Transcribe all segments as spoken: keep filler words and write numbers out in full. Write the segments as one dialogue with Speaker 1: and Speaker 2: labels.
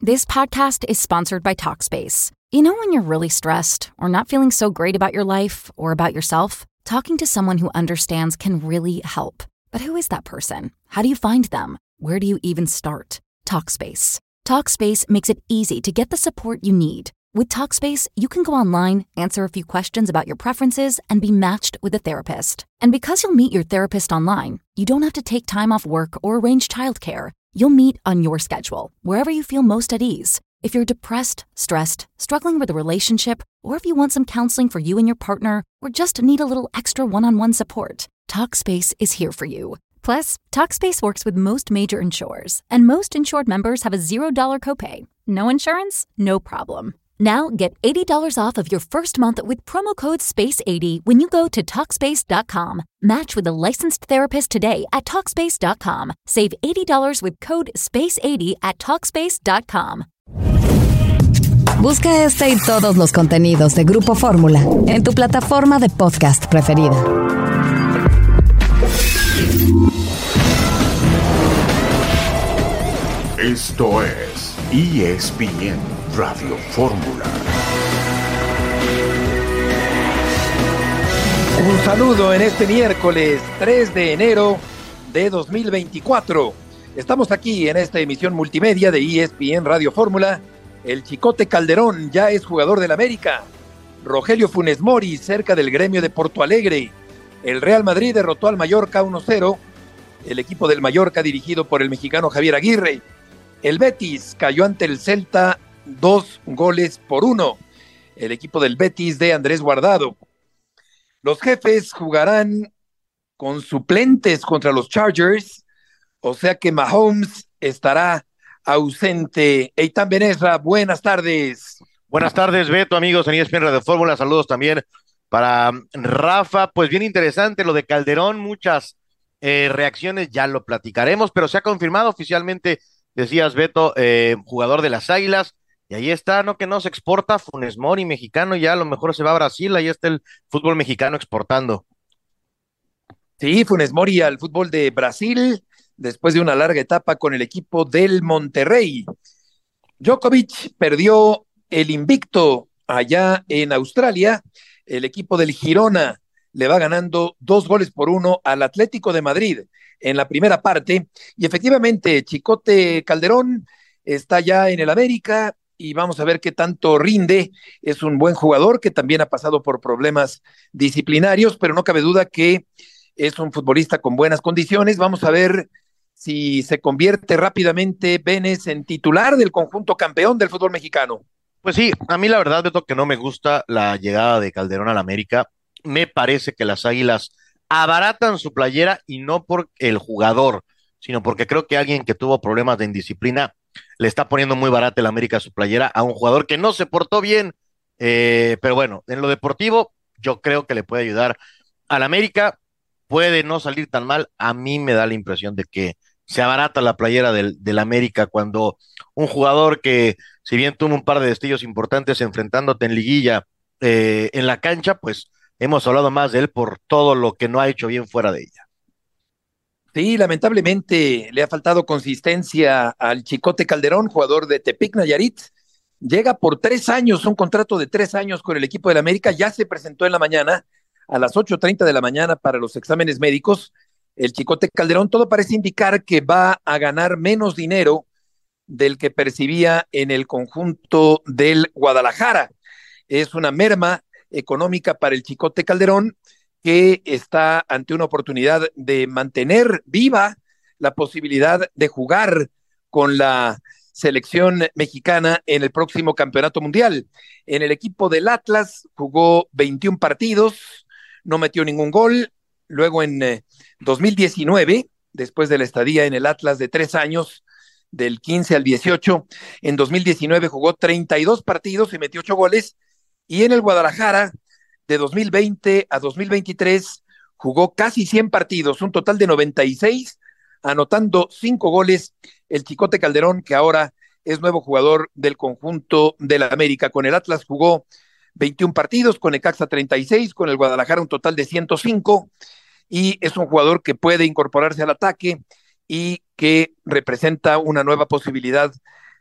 Speaker 1: This podcast is sponsored by Talkspace. You know when you're really stressed or not feeling so great about your life or about yourself? Talking to someone who understands can really help. But who is that person? How do you find them? Where do you even start? Talkspace. Talkspace makes it easy to get the support you need. With Talkspace, you can go online, answer a few questions about your preferences, and be matched with a therapist. And because you'll meet your therapist online, you don't have to take time off work or arrange childcare. You'll meet on your schedule, wherever you feel most at ease. If you're depressed, stressed, struggling with a relationship, or if you want some counseling for you and your partner, or just need a little extra one-on-one support, Talkspace is here for you. Plus, Talkspace works with most major insurers, and most insured members have a zero dollars copay. No insurance? No problem. Now get eighty dollars off of your first month with promo code space eighty when you go to Talkspace dot com. Match with a licensed therapist today at Talkspace dot com. Save eighty dollars with code space eighty at Talkspace dot com.
Speaker 2: Busca este y todos los contenidos de Grupo Fórmula en tu plataforma de podcast preferida.
Speaker 3: Esto es E S P N Radio Fórmula.
Speaker 4: Un saludo en este miércoles tres de enero de dos mil veinticuatro. Estamos aquí en esta emisión multimedia de E S P N Radio Fórmula. El Chicote Calderón ya es jugador del América. Rogelio Funes Mori cerca del gremio de Porto Alegre. El Real Madrid derrotó al Mallorca uno cero. El equipo del Mallorca dirigido por el mexicano Javier Aguirre. El Betis cayó ante el Celta dos goles por uno. El equipo del Betis de Andrés Guardado. Los Jefes jugarán con suplentes contra los Chargers, o sea que Mahomes estará ausente. Eitan Benesra, buenas tardes.
Speaker 5: Buenas tardes, Beto, amigos en E S P N Radio Fórmula. Saludos también para Rafa. Pues bien interesante lo de Calderón, muchas eh, reacciones, ya lo platicaremos, pero se ha confirmado oficialmente, decías, Beto, eh, jugador de las Águilas. Y ahí está, ¿no? Que no se exporta Funes Mori, mexicano, ya a lo mejor se va a Brasil, ahí está el fútbol mexicano exportando.
Speaker 4: Sí, Funes Mori al fútbol de Brasil, después de una larga etapa con el equipo del Monterrey. Djokovic perdió el invicto allá en Australia. El equipo del Girona le va ganando dos goles por uno al Atlético de Madrid en la primera parte. Y efectivamente, Chicote Calderón está ya en el América, y vamos a ver qué tanto rinde. Es un buen jugador que también ha pasado por problemas disciplinarios, pero no cabe duda que es un futbolista con buenas condiciones. Vamos a ver si se convierte rápidamente Benes en titular del conjunto campeón del fútbol mexicano.
Speaker 5: Pues sí, a mí la verdad, Beto, que no me gusta la llegada de Calderón al América. Me parece que las Águilas abaratan su playera, y no por el jugador, sino porque creo que alguien que tuvo problemas de indisciplina le está poniendo muy barata el América su playera a un jugador que no se portó bien, eh, pero bueno, en lo deportivo yo creo que le puede ayudar al América, puede no salir tan mal. A mí me da la impresión de que se abarata la playera del, del América cuando un jugador que, si bien tuvo un par de destellos importantes enfrentándote en liguilla, eh, en la cancha, pues hemos hablado más de él por todo lo que no ha hecho bien fuera de ella.
Speaker 4: Sí, lamentablemente le ha faltado consistencia al Chicote Calderón, jugador de Tepic Nayarit. Llega por tres años, un contrato de tres años con el equipo del América. Ya se presentó en la mañana, a las ocho treinta de la mañana, para los exámenes médicos. El Chicote Calderón, todo parece indicar que va a ganar menos dinero del que percibía en el conjunto del Guadalajara. Es una merma económica para el Chicote Calderón, que está ante una oportunidad de mantener viva la posibilidad de jugar con la selección mexicana en el próximo campeonato mundial. En el equipo del Atlas jugó veintiún partidos, no metió ningún gol. Luego en eh, dos mil diecinueve, después de la estadía en el Atlas de tres años, del quince al dieciocho, en dos mil diecinueve jugó treinta y dos partidos y metió ocho goles. Y en el Guadalajara, de dos mil veinte a dos mil veintitrés, jugó casi cien partidos, un total de noventa y seis, anotando cinco goles el Chicote Calderón, que ahora es nuevo jugador del conjunto de la América. Con el Atlas jugó veintiún partidos, con Necaxa treinta y seis, con el Guadalajara un total de ciento cinco, y es un jugador que puede incorporarse al ataque y que representa una nueva posibilidad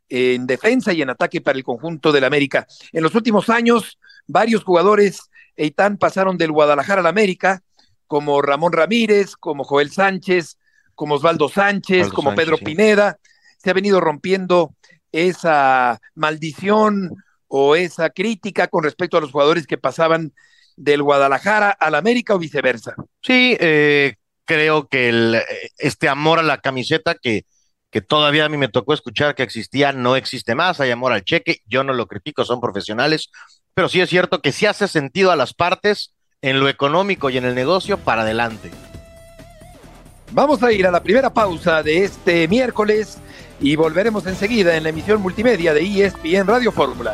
Speaker 4: en defensa y en ataque para el conjunto del América. En los últimos años, varios jugadores, Eitan, pasaron del Guadalajara al América, como Ramón Ramírez, como Joel Sánchez, como Osvaldo Sánchez,
Speaker 5: Osvaldo
Speaker 4: como
Speaker 5: Sánchez,
Speaker 4: Pedro
Speaker 5: sí.
Speaker 4: Pineda. Se ha venido rompiendo esa maldición o esa crítica con respecto a los jugadores que pasaban del Guadalajara al América o viceversa.
Speaker 5: Sí, eh, creo que el, este amor a la camiseta que, que todavía a mí me tocó escuchar que existía, no existe más. Hay amor al cheque, yo no lo critico, son profesionales, pero sí es cierto que sí hace sentido a las partes en lo económico y en el negocio para adelante.
Speaker 4: Vamos a ir a la primera pausa de este miércoles y volveremos enseguida en la emisión multimedia de E S P N Radio Fórmula.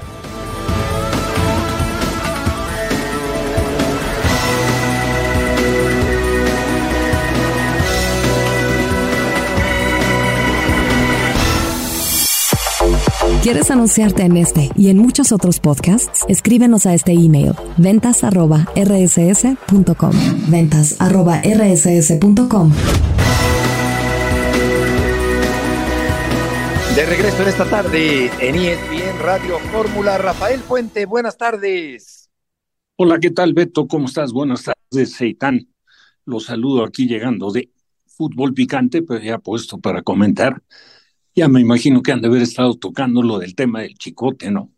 Speaker 2: ¿Quieres anunciarte en este y en muchos otros podcasts? Escríbenos a este email, ventas arroba r s s punto com. ventas arroba r s s punto com.
Speaker 4: De regreso en esta tarde en E S P N Radio Fórmula, Rafael Puente, buenas tardes.
Speaker 6: Hola, ¿qué tal, Beto? ¿Cómo estás? Buenas tardes, Eitan. Los saludo aquí llegando de Fútbol Picante, pero ya puesto para comentar. Ya me imagino que han de haber estado tocando lo del tema del Chicote, ¿no?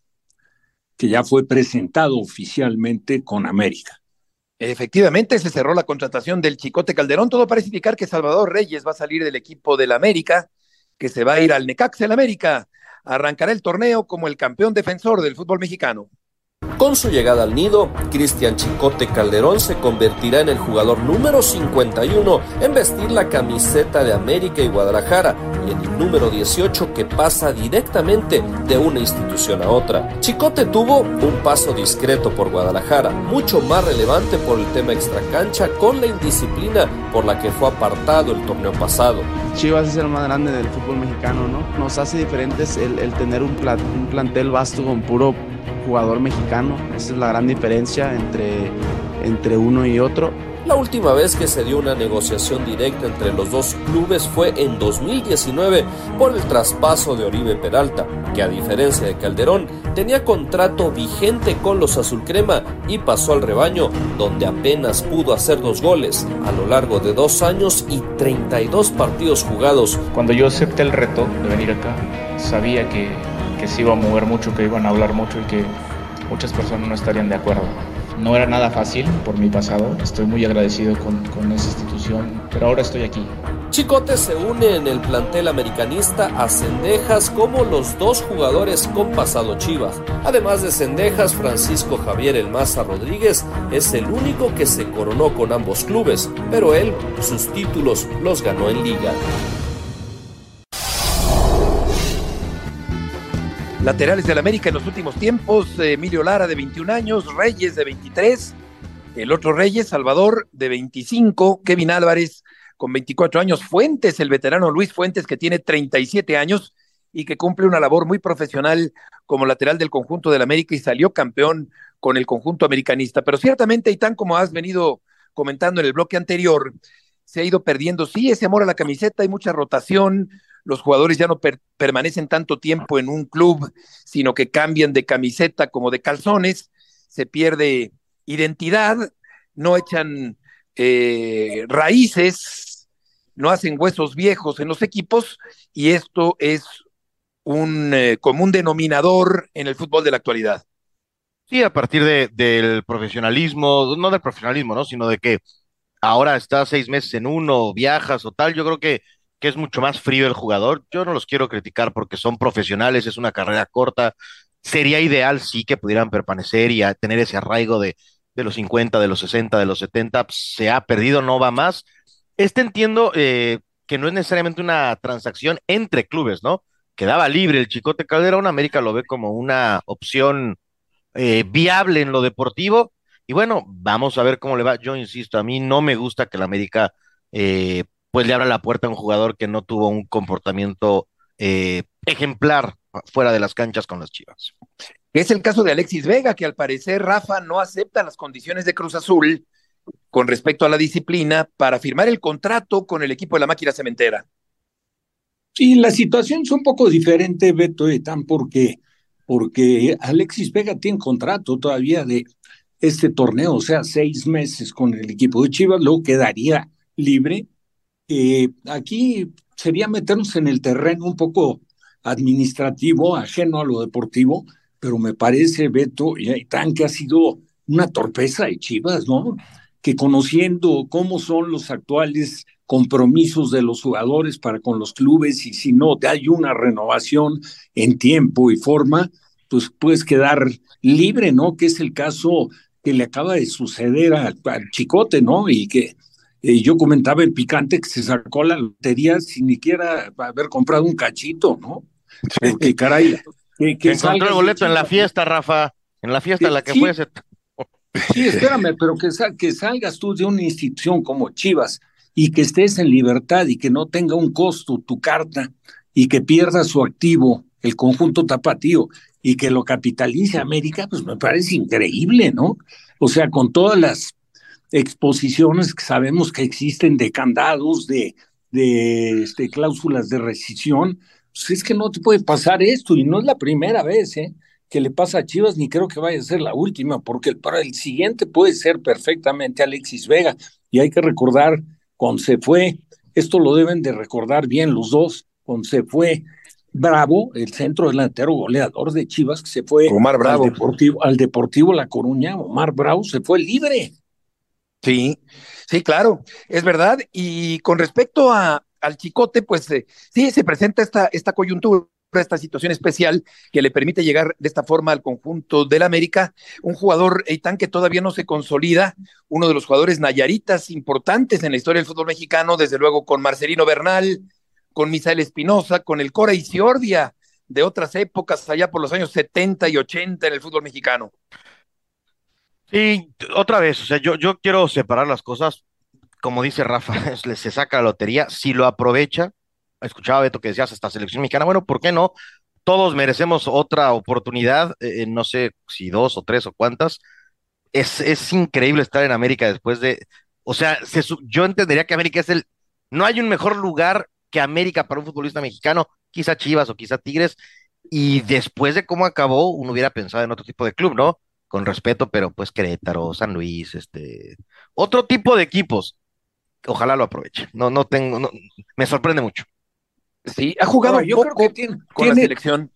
Speaker 6: Que ya fue presentado oficialmente con América.
Speaker 4: Efectivamente, se cerró la contratación del Chicote Calderón. Todo parece indicar que Salvador Reyes va a salir del equipo del América, que se va a ir al Necaxa del América. Arrancará el torneo como el campeón defensor del fútbol mexicano.
Speaker 7: Con su llegada al nido, Cristian Chicote Calderón se convertirá en el jugador número cincuenta y uno en vestir la camiseta de América y Guadalajara, y en el número dieciocho que pasa directamente de una institución a otra. Chicote tuvo un paso discreto por Guadalajara, mucho más relevante por el tema extracancha, con la indisciplina por la que fue apartado el torneo pasado.
Speaker 8: Chivas es el más grande del fútbol mexicano, ¿no? Nos hace diferentes el, el tener un, plat, un plantel vasto con puro jugador mexicano. Esa es la gran diferencia entre, entre uno y otro.
Speaker 7: La última vez que se dio una negociación directa entre los dos clubes fue en dos mil diecinueve por el traspaso de Oribe Peralta, que a diferencia de Calderón tenía contrato vigente con los azulcrema y pasó al rebaño, donde apenas pudo hacer dos goles a lo largo de dos años y treinta y dos partidos jugados.
Speaker 9: Cuando yo acepté el reto de venir acá, sabía que, que se iba a mover mucho, que iban a hablar mucho y que muchas personas no estarían de acuerdo. No era nada fácil por mi pasado, estoy muy agradecido con, con esa institución, pero ahora estoy aquí.
Speaker 7: Chicote se une en el plantel americanista a Cendejas como los dos jugadores con pasado Chivas. Además de Cendejas, Francisco Javier El Maza Rodríguez es el único que se coronó con ambos clubes, pero él sus títulos los ganó en liga.
Speaker 4: Laterales del América en los últimos tiempos, Emilio Lara de veintiún años, Reyes de veintitrés, el otro Reyes, Salvador de veinticinco, Kevin Álvarez con veinticuatro años, Fuentes, el veterano Luis Fuentes que tiene treinta y siete años y que cumple una labor muy profesional como lateral del conjunto del América y salió campeón con el conjunto americanista. Pero ciertamente, y tan como has venido comentando en el bloque anterior, se ha ido perdiendo, sí, ese amor a la camiseta, hay mucha rotación, los jugadores ya no per- permanecen tanto tiempo en un club, sino que cambian de camiseta como de calzones, se pierde identidad, no echan eh, raíces, no hacen huesos viejos en los equipos, y esto es un eh, común denominador en el fútbol de la actualidad.
Speaker 5: Sí, a partir de, del profesionalismo, no del profesionalismo, ¿no? Sino de que ahora estás seis meses en uno, viajas o tal, yo creo que, que es mucho más frío el jugador. Yo no los quiero criticar porque son profesionales, es una carrera corta. Sería ideal, sí, que pudieran permanecer y a tener ese arraigo de, de los cincuenta, de los sesenta, de los setenta. Se ha perdido, no va más. Este entiendo eh, que no es necesariamente una transacción entre clubes, ¿no? Quedaba libre el Chicote Calderón, América lo ve como una opción eh, viable en lo deportivo. Y bueno, vamos a ver cómo le va. Yo insisto, a mí no me gusta que el América eh, pues le abra la puerta a un jugador que no tuvo un comportamiento eh, ejemplar fuera de las canchas con las Chivas.
Speaker 4: Es el caso de Alexis Vega, que al parecer Rafa no acepta las condiciones de Cruz Azul con respecto a la disciplina para firmar el contrato con el equipo de la máquina cementera.
Speaker 6: Sí, la situación es un poco diferente, Beto Etán, porque, porque Alexis Vega tiene contrato todavía de este torneo, o sea, seis meses con el equipo de Chivas, luego quedaría libre. Eh, aquí sería meternos en el terreno un poco administrativo, ajeno a lo deportivo, pero me parece, Beto y Aitán, que ha sido una torpeza de Chivas, ¿no? Que conociendo cómo son los actuales compromisos de los jugadores para con los clubes y si no hay una renovación en tiempo y forma, pues puedes quedar libre, ¿no? Que es el caso que le acaba de suceder al, al Chicote, ¿no? Y que eh, yo comentaba el picante que se sacó la lotería sin ni siquiera haber comprado un cachito, ¿no? Porque caray, que,
Speaker 5: Se
Speaker 6: que
Speaker 5: encontró el
Speaker 6: salgas de
Speaker 5: boleto en la
Speaker 6: Chivas,
Speaker 5: fiesta, Rafa, en la fiesta a
Speaker 6: que,
Speaker 5: la que fue.
Speaker 6: sí,
Speaker 5: Se...
Speaker 6: sí, espérame, pero que, sal, que salgas tú de una institución como Chivas y que estés en libertad y que no tenga un costo tu carta y que pierda su activo, el conjunto tapatío, y que lo capitalice América, pues me parece increíble, ¿no? O sea, con todas las exposiciones que sabemos que existen de candados, de, de este, cláusulas de rescisión, pues es que no te puede pasar esto y no es la primera vez, ¿eh? Que le pasa a Chivas, ni creo que vaya a ser la última, porque el, para el siguiente puede ser perfectamente Alexis Vega. Y hay que recordar, cuando se fue, esto lo deben de recordar bien los dos, cuando se fue Bravo, el centro delantero goleador de Chivas, que se fue
Speaker 4: Omar
Speaker 6: al
Speaker 4: Bravo.
Speaker 6: Deportivo, al Deportivo La Coruña, Omar Bravo se fue libre.
Speaker 4: Sí, sí, claro, es verdad. Y con respecto a, al Chicote, pues eh, sí, se presenta esta, esta coyuntura, esta situación especial que le permite llegar de esta forma al conjunto del América. Un jugador, Eitan, que todavía no se consolida, uno de los jugadores nayaritas importantes en la historia del fútbol mexicano, desde luego con Marcelino Bernal, con Misael Espinosa, con el Cora Isiordia de otras épocas, allá por los años setenta y ochenta en el fútbol mexicano.
Speaker 5: Sí, otra vez, o sea, yo, yo quiero separar las cosas, como dice Rafa, se saca la lotería, si lo aprovecha, escuchaba Beto que decías esta selección mexicana, bueno, ¿por qué no? Todos merecemos otra oportunidad, eh, no sé si dos o tres o cuántas. Es, es increíble estar en América después de, o sea, se, yo entendería que América es el, no hay un mejor lugar que América para un futbolista mexicano, quizá Chivas o quizá Tigres, y después de cómo acabó, uno hubiera pensado en otro tipo de club, ¿no? Con respeto, pero pues Querétaro, San Luis, este, otro tipo de equipos. Ojalá lo aproveche. No, no tengo, no, me sorprende mucho.
Speaker 4: Sí, ha jugado
Speaker 6: Ahora, yo creo que
Speaker 4: poco
Speaker 6: tiene,
Speaker 4: con la
Speaker 6: tiene
Speaker 4: selección.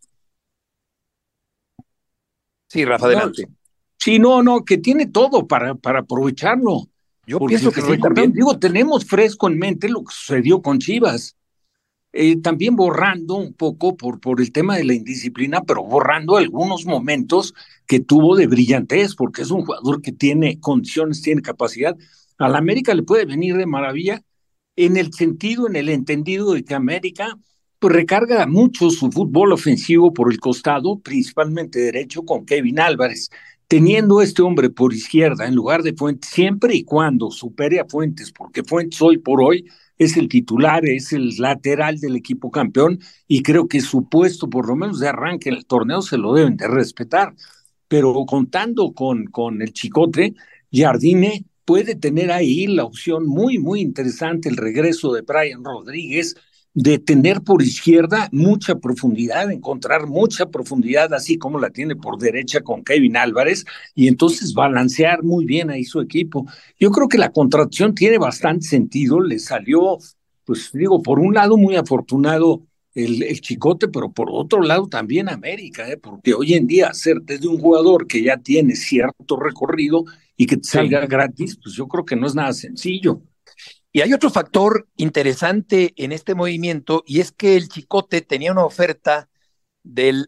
Speaker 4: Sí, Rafa,
Speaker 6: no,
Speaker 4: adelante.
Speaker 6: sí, no, no, que tiene todo para, para aprovecharlo.
Speaker 4: Yo
Speaker 6: Porque
Speaker 4: pienso que sí también.
Speaker 6: digo, tenemos fresco en mente lo que sucedió con Chivas. Eh, también borrando un poco por, por el tema de la indisciplina, pero borrando algunos momentos que tuvo de brillantez, porque es un jugador que tiene condiciones, tiene capacidad. A la América le puede venir de maravilla en el sentido, en el entendido de que América pues recarga mucho su fútbol ofensivo por el costado, principalmente derecho, con Kevin Álvarez. Teniendo este hombre por izquierda en lugar de Fuentes, siempre y cuando supere a Fuentes, porque Fuentes hoy por hoy es el titular, es el lateral del equipo campeón y creo que su puesto, por lo menos de arranque en el torneo, se lo deben de respetar. Pero contando con, con el Chicote, Jardine puede tener ahí la opción muy, muy interesante, el regreso de Brian Rodríguez, de tener por izquierda mucha profundidad, encontrar mucha profundidad, así como la tiene por derecha con Kevin Álvarez, y entonces balancear muy bien ahí su equipo. Yo creo que la contratación tiene bastante sentido, le salió, pues digo, por un lado muy afortunado el, el Chicote, pero por otro lado también América, ¿eh? Porque hoy en día hacer desde un jugador que ya tiene cierto recorrido y que te
Speaker 4: Sí.
Speaker 6: salga gratis, pues yo creo que no es nada sencillo.
Speaker 4: Y hay otro factor interesante en este movimiento, y es que el Chicote tenía una oferta del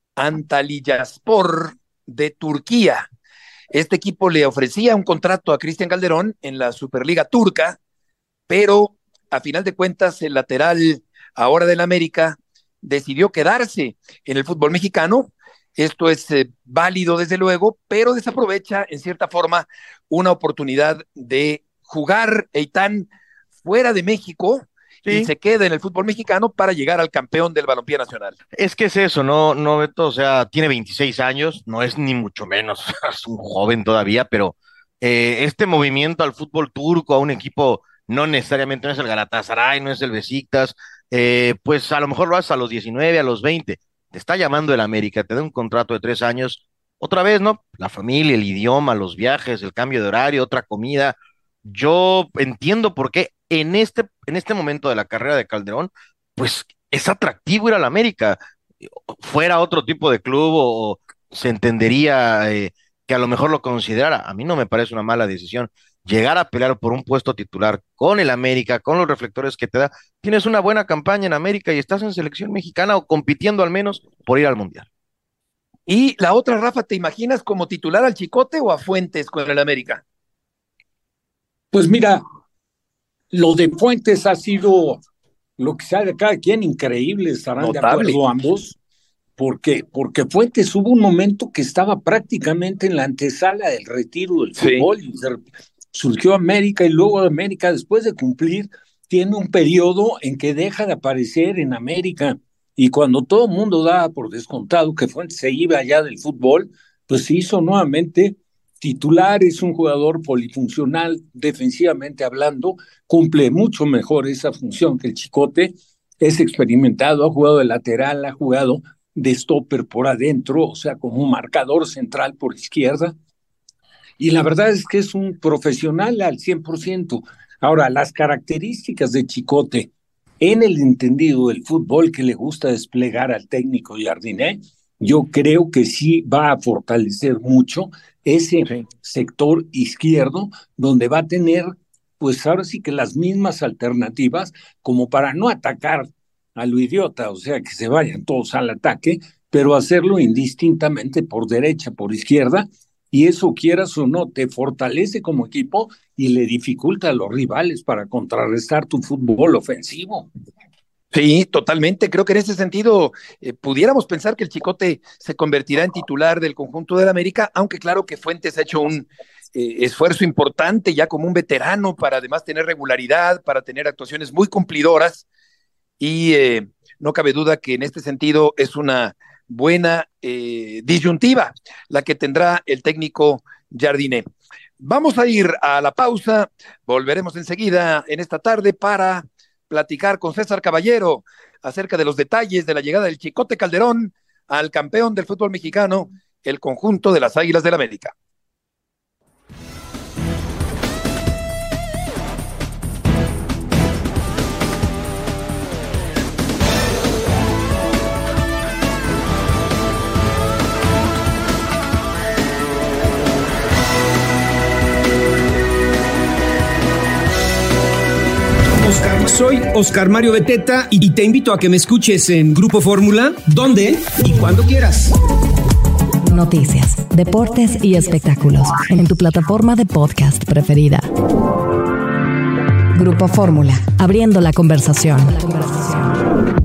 Speaker 4: Antalyaspor de Turquía. Este equipo le ofrecía un contrato a Cristian Calderón en la Superliga turca, pero a final de cuentas el lateral ahora del América decidió quedarse en el fútbol mexicano. Esto es eh, válido desde luego, pero desaprovecha en cierta forma una oportunidad de jugar Eitan fuera de México y
Speaker 5: Sí,
Speaker 4: se queda en el fútbol mexicano para llegar al campeón del balompié nacional.
Speaker 5: es que es eso, no, no, Beto, o sea, tiene veintiséis años, no es ni mucho menos, es un joven todavía, pero eh, este movimiento al fútbol turco, a un equipo, no necesariamente no es el Galatasaray, no es el Besiktas, eh, pues a lo mejor lo haces a los diecinueve, a los veinte. Te está llamando el América, te da un contrato de tres años. Otra vez, ¿no? La familia, el idioma, los viajes, el cambio de horario, otra comida. Yo entiendo por qué en este, en este momento de la carrera de Calderón, pues es atractivo ir al América. Fuera otro tipo de club o se entendería eh, que a lo mejor lo considerara. A mí no me parece una mala decisión. Llegar a pelear por un puesto titular con el América, con los reflectores que te da, tienes una buena campaña en América y estás en selección mexicana o compitiendo al menos por ir al Mundial.
Speaker 4: Y la otra, Rafa, ¿te imaginas como titular al Chicote o a Fuentes con el América?
Speaker 6: Pues mira, lo de Fuentes ha sido lo que sea de cada quien increíble, estarán Notable. de acuerdo ambos, porque, porque Fuentes hubo un momento que estaba prácticamente en la antesala del retiro del sí. fútbol, y surgió América y luego América, después de cumplir, tiene un periodo en que deja de aparecer en América, y cuando todo el mundo daba por descontado que Fuentes se iba allá del fútbol, pues se hizo nuevamente titular. Es un jugador polifuncional, defensivamente hablando, cumple mucho mejor esa función que el Chicote, es experimentado, ha jugado de lateral, ha jugado de stopper por adentro, o sea, como un marcador central por izquierda, y la verdad es que es un profesional al cien por ciento. Ahora, las características de Chicote en el entendido del fútbol que le gusta desplegar al técnico Jardiné, yo creo que sí va a fortalecer mucho ese sí. sector izquierdo, donde va a tener, pues ahora sí que las mismas alternativas, como para no atacar a lo idiota, o sea, que se vayan todos al ataque, pero hacerlo indistintamente por derecha, por izquierda, y eso, quieras o no, te fortalece como equipo y le dificulta a los rivales para contrarrestar tu fútbol ofensivo.
Speaker 4: Sí, totalmente. Creo que en ese sentido eh, pudiéramos pensar que el Chicote se convertirá en titular del conjunto del América, aunque claro que Fuentes ha hecho un eh, esfuerzo importante ya como un veterano para además tener regularidad, para tener actuaciones muy cumplidoras, y eh, no cabe duda que en este sentido es una buena eh, disyuntiva la que tendrá el técnico Jardiné. Vamos a ir a la pausa, volveremos enseguida en esta tarde para platicar con César Caballero acerca de los detalles de la llegada del Chicote Calderón al campeón del fútbol mexicano, el conjunto de las Águilas del América.
Speaker 10: Soy Oscar Mario Beteta y te invito a que me escuches en Grupo Fórmula, donde y cuando quieras.
Speaker 2: Noticias, deportes y espectáculos en tu plataforma de podcast preferida. Grupo Fórmula, abriendo la conversación. La conversación.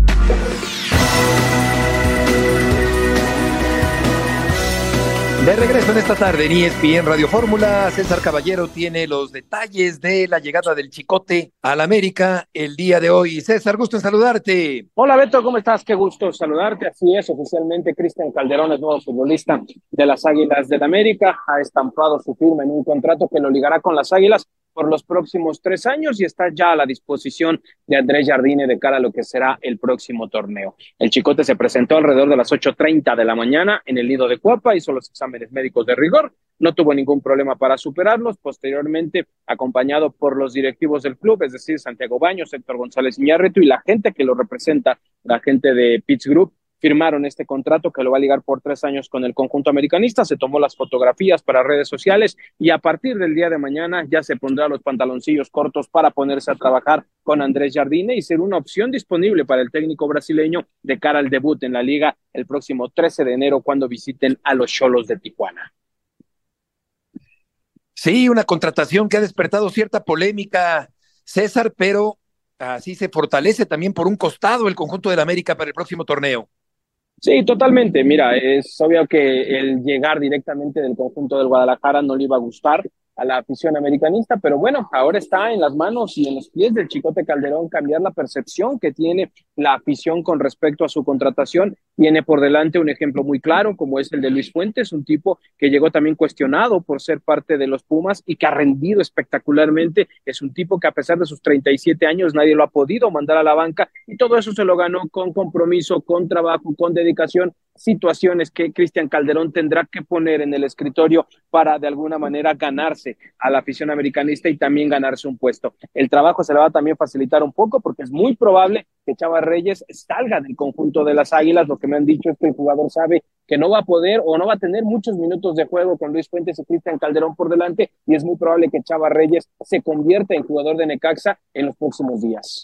Speaker 4: De regreso en esta tarde en E S P N Radio Fórmula, César Caballero tiene los detalles de la llegada del Chicote al América el día de hoy. César, gusto en saludarte.
Speaker 11: Hola Beto, ¿cómo estás? Qué gusto saludarte. Así es, oficialmente Cristian Calderón es nuevo futbolista de las Águilas del América. Ha estampado su firma en un contrato que lo ligará con las Águilas por los próximos tres años y está ya a la disposición de Andrés Jardine de cara a lo que será el próximo torneo. El Chicote se presentó alrededor de las ocho treinta de la mañana en el Nido de Cuapa, hizo los exámenes médicos de rigor, no tuvo ningún problema para superarlos. Posteriormente, acompañado por los directivos del club, es decir, Santiago Baños, Héctor González Iñárritu y la gente que lo representa, la gente de Pitts Group, firmaron este contrato que lo va a ligar por tres años con el conjunto americanista. Se tomó las fotografías para redes sociales y a partir del día de mañana ya se pondrá los pantaloncillos cortos para ponerse a trabajar con Andrés Jardine y ser una opción disponible para el técnico brasileño de cara al debut en la liga el próximo trece de enero cuando visiten a los Xolos de Tijuana.
Speaker 4: Sí, una contratación que ha despertado cierta polémica, César, pero así se fortalece también por un costado el conjunto del América para el próximo torneo.
Speaker 11: Sí, totalmente. Mira, es obvio que el llegar directamente del conjunto del Guadalajara no le iba a gustar a la afición americanista, pero bueno, ahora está en las manos y en los pies del Chicote Calderón cambiar la percepción que tiene la afición con respecto a su contratación Tiene por delante un ejemplo muy claro, como es el de Luis Fuentes, un tipo que llegó también cuestionado por ser parte de los Pumas y que ha rendido espectacularmente. Es un tipo que a pesar de sus treinta y siete años nadie lo ha podido mandar a la banca y todo eso se lo ganó con compromiso, con trabajo, con dedicación, situaciones que Cristian Calderón tendrá que poner en el escritorio para de alguna manera ganarse a la afición americanista y también ganarse un puesto. El trabajo se le va a también facilitar un poco porque es muy probable que Chava Reyes salga del conjunto de las Águilas. Lo que me han dicho es que el jugador sabe que no va a poder o no va a tener muchos minutos de juego con Luis Fuentes y Cristian Calderón por delante y es muy probable que Chava Reyes se convierta en jugador de Necaxa en los próximos días.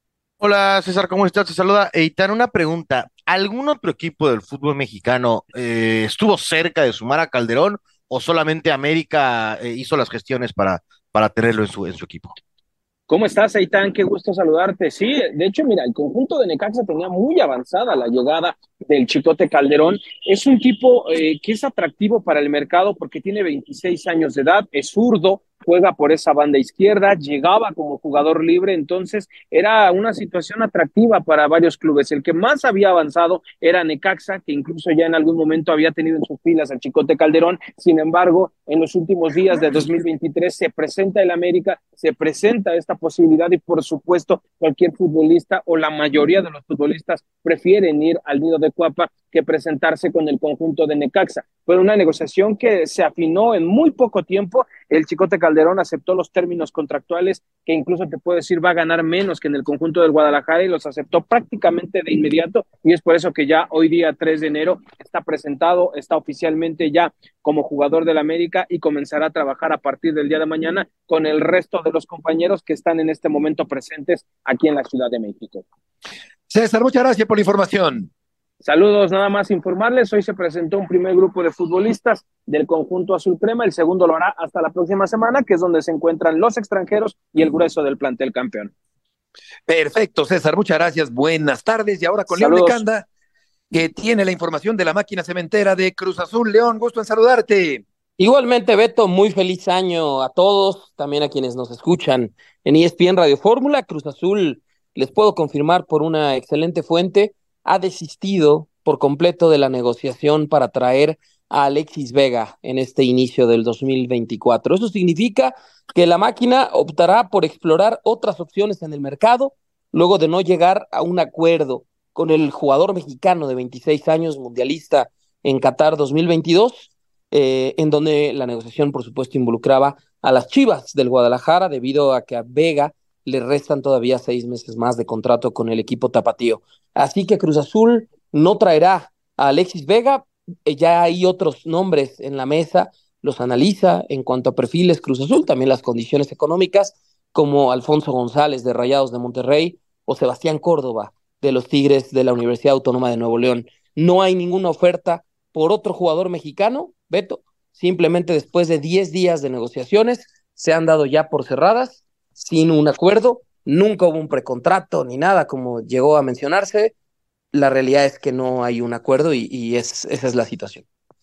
Speaker 5: Hola César, ¿cómo estás? Te saluda Eitan. Una pregunta. ¿Algún otro equipo del fútbol mexicano eh, estuvo cerca de sumar a Calderón o solamente América eh, hizo las gestiones para, para tenerlo en su, en su equipo?
Speaker 11: ¿Cómo estás, Aitán? Qué gusto saludarte. Sí, de hecho, mira, el conjunto de Necaxa tenía muy avanzada la llegada del Chicote Calderón. Es un tipo eh, que es atractivo para el mercado porque tiene veintiséis años de edad, es zurdo, juega por esa banda izquierda, llegaba como jugador libre, entonces era una situación atractiva para varios clubes. El que más había avanzado era Necaxa, que incluso ya en algún momento había tenido en sus filas al Chicote Calderón. Sin embargo, en los últimos días de dos mil veintitrés se presenta el América, se presenta esta posibilidad y por supuesto cualquier futbolista o la mayoría de los futbolistas prefieren ir al nido de Cuapa que presentarse con el conjunto de Necaxa. Fue una negociación que se afinó en muy poco tiempo. El Chicote Calderón aceptó los términos contractuales, que incluso te puedo decir va a ganar menos que en el conjunto del Guadalajara, y los aceptó prácticamente de inmediato, y es por eso que ya hoy día tres de enero está presentado, está oficialmente ya como jugador del América y comenzará a trabajar a partir del día de mañana con el resto de los compañeros que están en este momento presentes aquí en la Ciudad de México.
Speaker 4: César, muchas gracias por la información.
Speaker 11: Saludos, nada más informarles, hoy se presentó un primer grupo de futbolistas del conjunto azul crema, el segundo lo hará hasta la próxima semana, que es donde se encuentran los extranjeros y el grueso del plantel campeón.
Speaker 4: Perfecto, César, muchas gracias, buenas tardes, y ahora con Saludos. León Lecanda, que tiene la información de la máquina cementera de Cruz Azul. León, gusto en saludarte.
Speaker 12: Igualmente, Beto, muy feliz año a todos, también a quienes nos escuchan en E S P N Radio Fórmula. Cruz Azul, les puedo confirmar por una excelente fuente, ha desistido por completo de la negociación para traer a Alexis Vega en este inicio del dos mil veinticuatro. Eso significa que la máquina optará por explorar otras opciones en el mercado, luego de no llegar a un acuerdo con el jugador mexicano de veintiséis años, mundialista en Qatar dos mil veintidós, eh, en donde la negociación, por supuesto, involucraba a las Chivas del Guadalajara, debido a que a Vega le restan todavía seis meses más de contrato con el equipo tapatío. Así que Cruz Azul no traerá a Alexis Vega, ya hay otros nombres en la mesa, los analiza en cuanto a perfiles Cruz Azul, también las condiciones económicas, como Alfonso González de Rayados de Monterrey o Sebastián Córdoba de los Tigres de la Universidad Autónoma de Nuevo León. No hay ninguna oferta por otro jugador mexicano, Beto, simplemente después de diez días de negociaciones se han dado ya por cerradas, sin un acuerdo, nunca hubo un precontrato ni nada como llegó a mencionarse. La realidad es que no hay un acuerdo y, y es, esa es la situación.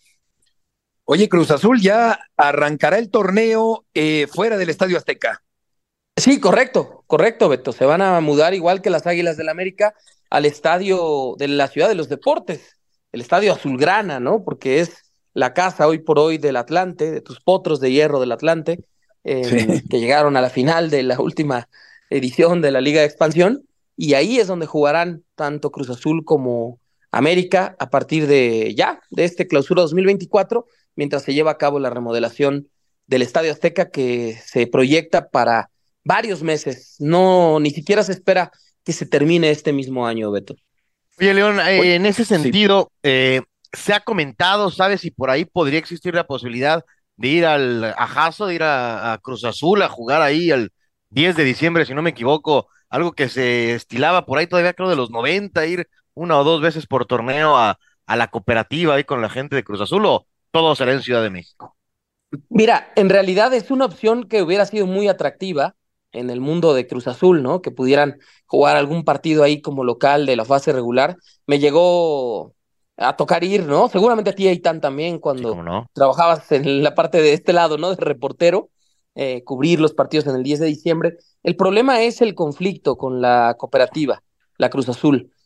Speaker 4: Oye, Cruz Azul ya arrancará el torneo eh, fuera del Estadio Azteca.
Speaker 12: Sí, correcto, correcto, Beto. Se van a mudar igual que las Águilas del América al estadio de la Ciudad de los Deportes, el Estadio Azulgrana, ¿no? Porque es la casa hoy por hoy del Atlante, de tus potros de hierro del Atlante, eh, sí. que llegaron a la final de la última edición de la Liga de Expansión, y ahí es donde jugarán tanto Cruz Azul como América a partir de ya, de este clausura dos mil veinticuatro, mientras se lleva a cabo la remodelación del Estadio Azteca, que se proyecta para varios meses. No, ni siquiera se espera que se termine este mismo año, Beto.
Speaker 5: Oye, León, eh, Oye, en ese sentido, sí. eh, se ha comentado, ¿sabes? Si por ahí podría existir la posibilidad de ir al Ajazo, de ir a, a Cruz Azul, a jugar ahí el diez de diciembre, si no me equivoco, algo que se estilaba por ahí todavía creo de los noventa, ir una o dos veces por torneo a, a la cooperativa ahí con la gente de Cruz Azul, o todo será en Ciudad de México.
Speaker 12: Mira, en realidad es una opción que hubiera sido muy atractiva en el mundo de Cruz Azul, ¿no? Que pudieran jugar algún partido ahí como local de la fase regular. Me llegó a tocar ir, ¿no? Seguramente a ti, Eitan, también, cuando
Speaker 5: sí, no.
Speaker 12: trabajabas en la parte de este lado, ¿no? De reportero, eh, cubrir los partidos en el diez de diciembre. El problema es el conflicto con la cooperativa, la Cruz Azul.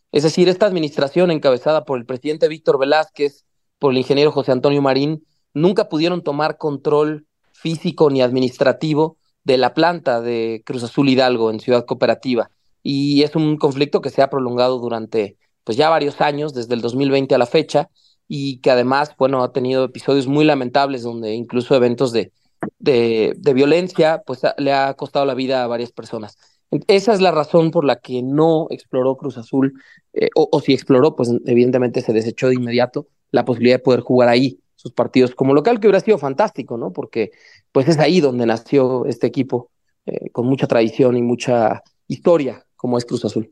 Speaker 12: Es decir, esta administración encabezada por el presidente Víctor Velázquez, por el ingeniero José Antonio Marín, nunca pudieron tomar control físico ni administrativo de la planta de Cruz Azul Hidalgo en Ciudad Cooperativa. Y es un conflicto que se ha prolongado durante pues ya varios años, desde el dos mil veinte a la fecha, y que además, bueno, ha tenido episodios muy lamentables donde incluso eventos de, de, de violencia, pues a, le ha costado la vida a varias personas. Esa es la razón por la que no exploró Cruz Azul, eh, o, o si exploró, pues evidentemente se desechó de inmediato la posibilidad de poder jugar ahí sus partidos como local, que hubiera sido fantástico, ¿no? Porque pues es ahí donde nació este equipo, eh, con mucha tradición y mucha historia, como es Cruz Azul.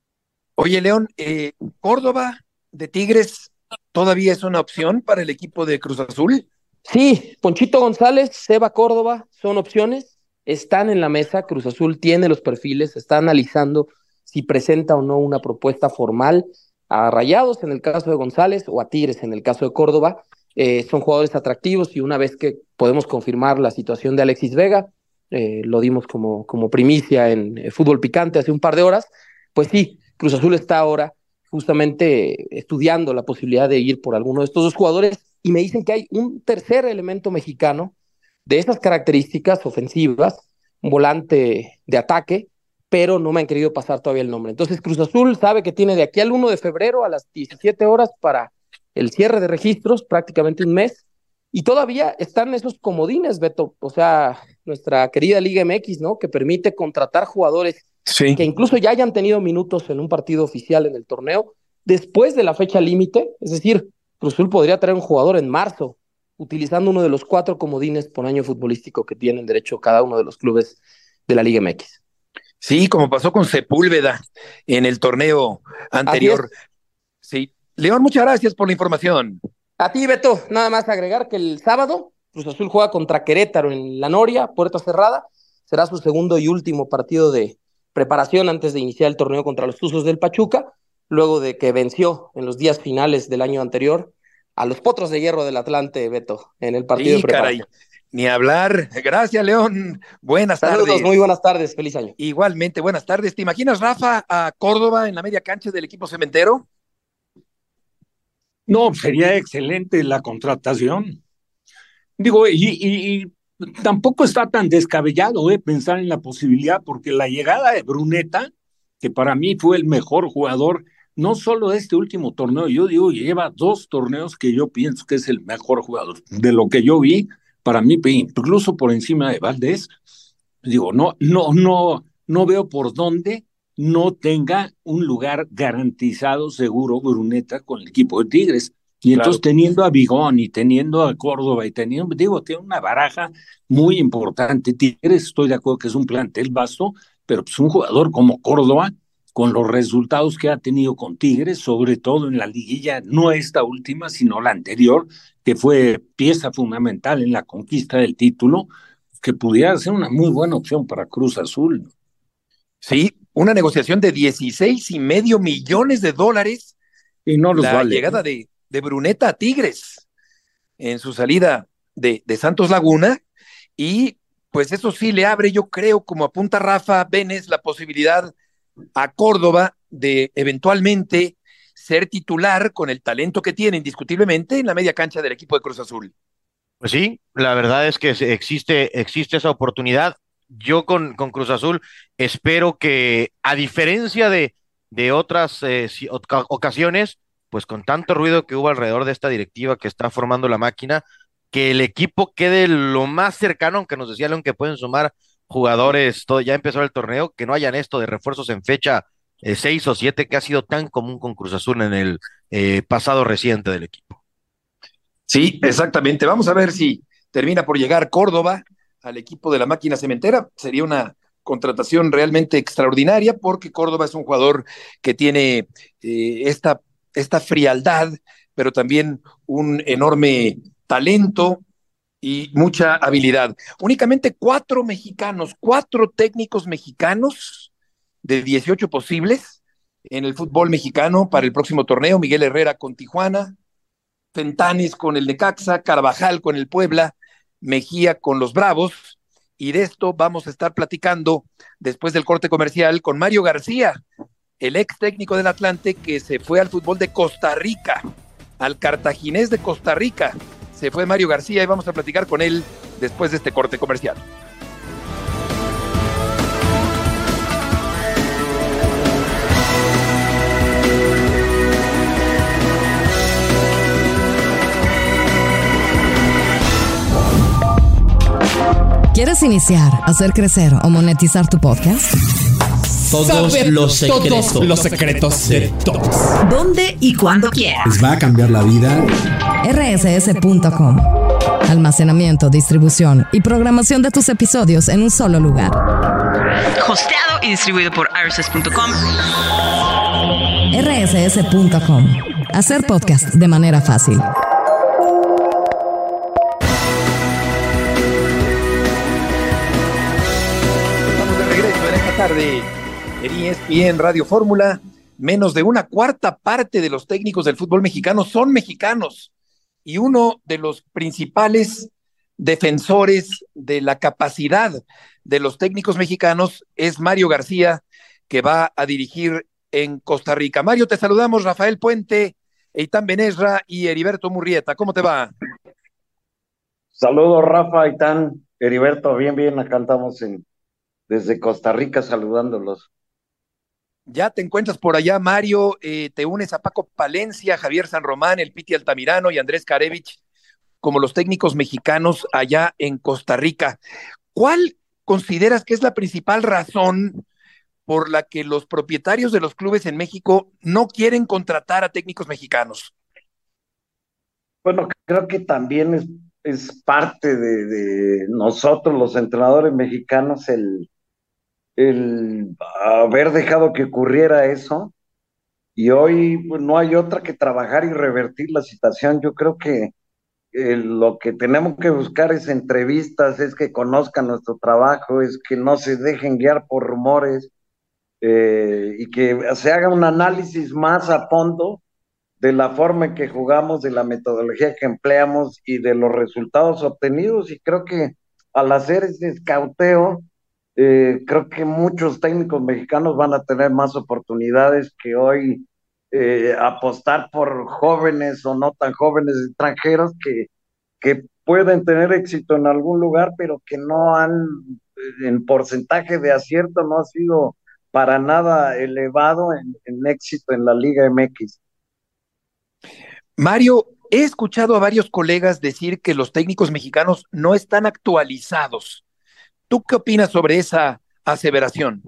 Speaker 4: Oye, León, eh, Córdoba de Tigres todavía es una opción para el equipo de Cruz Azul.
Speaker 12: Sí, Ponchito González, Seba Córdoba son opciones, están en la mesa. Cruz Azul tiene los perfiles, está analizando si presenta o no una propuesta formal a Rayados en el caso de González o a Tigres en el caso de Córdoba. Eh, son jugadores atractivos y una vez que podemos confirmar la situación de Alexis Vega, eh, lo dimos como, como primicia en eh, Fútbol Picante hace un par de horas, pues sí, Cruz Azul está ahora justamente estudiando la posibilidad de ir por alguno de estos dos jugadores y me dicen que hay un tercer elemento mexicano de esas características ofensivas, un volante de ataque, pero no me han querido pasar todavía el nombre. Entonces Cruz Azul sabe que tiene de aquí al uno de febrero a las diecisiete horas para el cierre de registros, prácticamente un mes, y todavía están esos comodines, Beto, o sea, nuestra querida Liga M X, ¿no? Que permite contratar jugadores sí. que incluso ya hayan tenido minutos en un partido oficial en el torneo, después de la fecha límite, es decir, Cruz Azul podría traer un jugador en marzo, utilizando uno de los cuatro comodines por año futbolístico que tienen derecho cada uno de los clubes de la Liga M X.
Speaker 4: Sí, como pasó con Sepúlveda en el torneo anterior. Sí. León, muchas gracias por la información.
Speaker 12: A ti, Beto, nada más agregar que el sábado Cruz Azul juega contra Querétaro en la Noria, puerta cerrada. Será su segundo y último partido de preparación antes de iniciar el torneo contra los Tuzos del Pachuca, luego de que venció en los días finales del año anterior a los Potros de Hierro del Atlante, Beto, en el partido
Speaker 4: sí,
Speaker 12: de preparación.
Speaker 4: Caray. Ni hablar. Gracias, León. Buenas
Speaker 12: Saludos,
Speaker 4: tardes.
Speaker 12: muy buenas tardes. Feliz año.
Speaker 4: Igualmente, buenas tardes. ¿Te imaginas, Rafa, a Córdoba en la media cancha del equipo cementero?
Speaker 6: No, sería excelente la contratación. Digo, y, y, y tampoco está tan descabellado eh, pensar en la posibilidad, porque la llegada de Bruneta, que para mí fue el mejor jugador, no solo de este último torneo, yo digo, lleva dos torneos que yo pienso que es el mejor jugador. De lo que yo vi, para mí, incluso por encima de Valdés, digo, no, no, no, no veo por dónde no tenga un lugar garantizado, seguro, Bruneta con el equipo de Tigres. Y claro. Entonces teniendo a Bigón y teniendo a Córdoba y teniendo, digo, tiene una baraja muy importante. Tigres, estoy de acuerdo que es un plantel vasto, pero pues un jugador como Córdoba, con los resultados que ha tenido con Tigres, sobre todo en la liguilla, no esta última, sino la anterior, que fue pieza fundamental en la conquista del título, que pudiera ser una muy buena opción para Cruz Azul.
Speaker 4: Sí, una negociación de dieciséis y medio millones de dólares.
Speaker 6: Y no los
Speaker 4: la
Speaker 6: vale.
Speaker 4: llegada de, de Bruneta a Tigres en su salida de, de Santos Laguna. Y pues eso sí le abre, yo creo, como apunta Rafa Benes, la posibilidad a Córdoba de eventualmente ser titular con el talento que tiene indiscutiblemente en la media cancha del equipo de Cruz Azul.
Speaker 5: Pues sí, la verdad es que existe, existe esa oportunidad. Yo con, con Cruz Azul espero que, a diferencia de, de otras eh, ocasiones, pues con tanto ruido que hubo alrededor de esta directiva que está formando la máquina, que el equipo quede lo más cercano, aunque nos decía León que pueden sumar jugadores, todo, ya empezó el torneo, que no hayan esto de refuerzos en fecha eh, seis o siete que ha sido tan común con Cruz Azul en el eh, pasado reciente del equipo.
Speaker 4: Sí, exactamente. Vamos a ver si termina por llegar Córdoba al equipo de la máquina cementera. Sería una contratación realmente extraordinaria porque Córdoba es un jugador que tiene eh, esta, esta frialdad, pero también un enorme talento y mucha habilidad. Únicamente cuatro mexicanos, cuatro técnicos mexicanos de dieciocho posibles en el fútbol mexicano para el próximo torneo. Miguel Herrera con Tijuana, Fentanes con el Necaxa, Carvajal con el Puebla, Mejía con los Bravos, y de esto vamos a estar platicando después del corte comercial con Mario García, el ex técnico del Atlante que se fue al fútbol de Costa Rica, al Cartaginés de Costa Rica. Se fue Mario García y vamos a platicar con él después de este corte comercial.
Speaker 2: ¿Quieres iniciar, hacer crecer o monetizar tu podcast?
Speaker 10: Todos
Speaker 13: Saber
Speaker 10: los secretos.
Speaker 13: todos los secretos de todos.
Speaker 14: ¿Dónde y cuándo quieras?
Speaker 10: Les va a cambiar la vida.
Speaker 2: R S S punto com. Almacenamiento, distribución y programación de tus episodios en un solo lugar.
Speaker 14: Hosteado y distribuido por R S S punto com.
Speaker 2: R S S punto com. Hacer podcast de manera fácil.
Speaker 4: Tarde en E S P N Radio Fórmula. Menos de una cuarta parte de los técnicos del fútbol mexicano son mexicanos y uno de los principales defensores de la capacidad de los técnicos mexicanos es Mario García, que va a dirigir en Costa Rica. Mario, te saludamos. Rafael Puente, Eitan Benesra y Heriberto Murrieta. ¿Cómo te va?
Speaker 15: Saludos, Rafa, Eitan, Heriberto, bien, bien, acá estamos en desde Costa Rica saludándolos.
Speaker 4: Ya te encuentras por allá, Mario, eh, te unes a Paco Palencia, Javier San Román, el Piti Altamirano y Andrés Karevich como los técnicos mexicanos allá en Costa Rica. ¿Cuál consideras que es la principal razón por la que los propietarios de los clubes en México no quieren contratar a técnicos mexicanos?
Speaker 15: Bueno, creo que también es, es parte de, de nosotros, los entrenadores mexicanos, el el haber dejado que ocurriera eso, y hoy pues, no hay otra que trabajar y revertir la situación. Yo creo que eh, lo que tenemos que buscar es entrevistas, es que conozcan nuestro trabajo, es que no se dejen guiar por rumores, eh, y que se haga un análisis más a fondo de la forma en que jugamos, de la metodología que empleamos y de los resultados obtenidos. Y creo que al hacer ese escauteo, Eh, creo que muchos técnicos mexicanos van a tener más oportunidades que hoy eh, apostar por jóvenes o no tan jóvenes extranjeros que, que pueden tener éxito en algún lugar, pero que no han, en porcentaje de acierto, no ha sido para nada elevado en, en éxito en la Liga M X.
Speaker 4: Mario, he escuchado a varios colegas decir que los técnicos mexicanos no están actualizados. ¿Tú qué opinas sobre esa aseveración?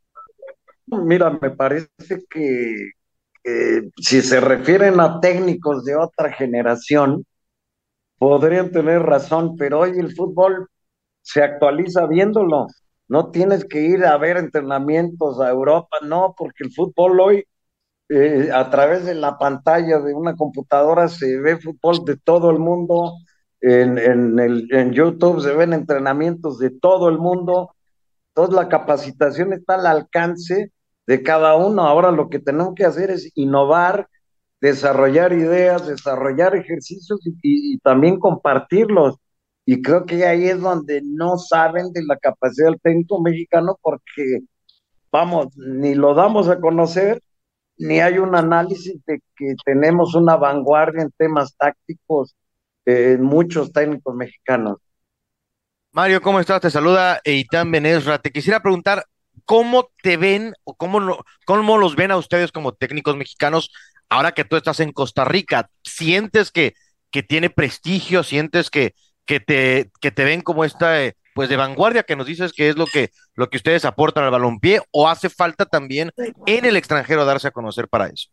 Speaker 15: Mira, me parece que eh, si se refieren a técnicos de otra generación, podrían tener razón, pero hoy el fútbol se actualiza viéndolo. No tienes que ir a ver entrenamientos a Europa, no, porque el fútbol hoy, eh, a través de la pantalla de una computadora, se ve fútbol de todo el mundo. En, en, el, en YouTube se ven entrenamientos de todo el mundo. Entonces la capacitación está al alcance de cada uno. Ahora lo que tenemos que hacer es innovar, desarrollar ideas, desarrollar ejercicios y, y, y también compartirlos. Y creo que ahí es donde no saben de la capacidad del técnico mexicano, porque, vamos, ni lo damos a conocer, ni hay un análisis de que tenemos una vanguardia en temas tácticos en eh, muchos técnicos mexicanos.
Speaker 5: Mario, ¿cómo estás? Te saluda Eitan Benesra. Te quisiera preguntar, ¿cómo te ven o cómo, lo, cómo los ven a ustedes como técnicos mexicanos ahora que tú estás en Costa Rica? ¿Sientes que, que tiene prestigio? ¿Sientes que, que, te, que te ven como esta, eh, pues de vanguardia, que nos dices que es lo que, lo que ustedes aportan al balompié, o hace falta también en el extranjero darse a conocer para eso?